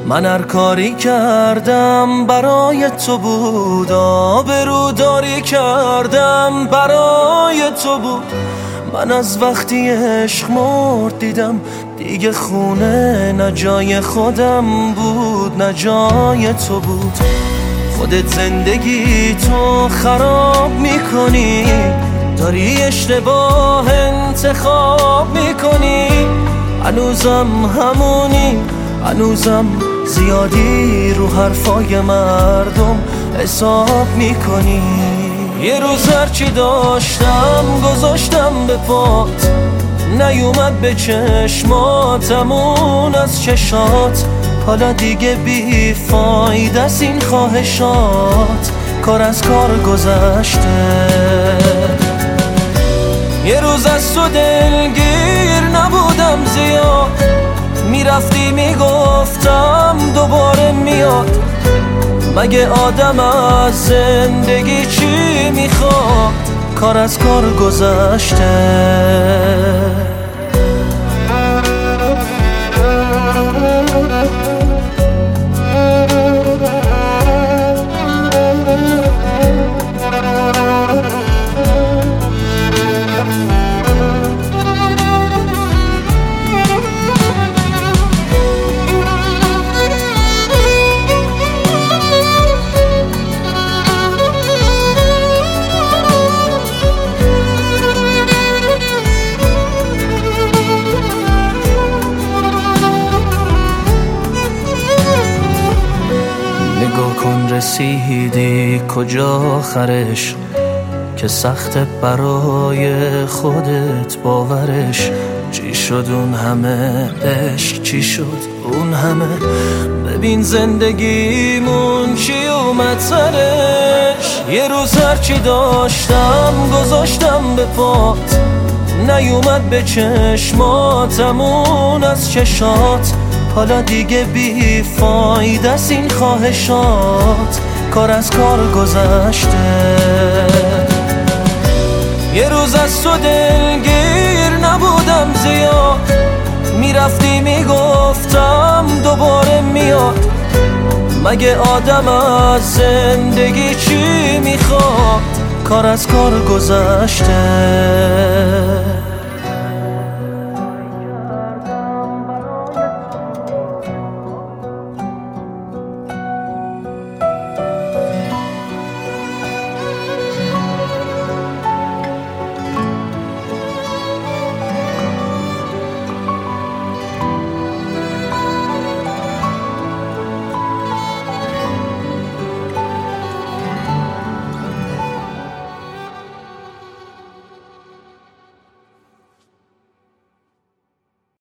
من هر کاری کردم برای تو بود، آبروداری کردم برای تو بود. من از وقتی عشق مرد دیدم دیگه خونه نه جای خودم بود نه جای تو بود. خودت زندگی تو خراب میکنی، داری اشتباه انتخاب میکنی. هنوزم همونی، هنوزم زیادی رو حرفای مردم حساب میکنی. یه روز هرچی داشتم گذاشتم به پات، نیومد به چشماتمون از چشات. حالا دیگه بی فایده است این خواهشات، کار از کار گذشته. یه روز از تو دلگیر نبودم زیاد، میرفتی میگفتم دوباره میاد. مگه آدم از زندگی چی میخواد؟ کار از کار گذشته. نگاه کن رسیدی کجا آخرش، که سخت برای خودت باورش. چی شد اون همه عشق، چی شد اون همه؟ ببین زندگیمون چی اومد سرش. یه روز هرچی داشتم گذاشتم به پات، نیومد به چشماتمون از چشات. حالا دیگه بی فایده است این خواهشات، کار از کار گذشته. یه روز از تو دلگیر نبودم زیاد، میرفتی میگفتم دوباره میاد. مگه آدم از زندگی چی میخواد؟ کار از کار گذشته.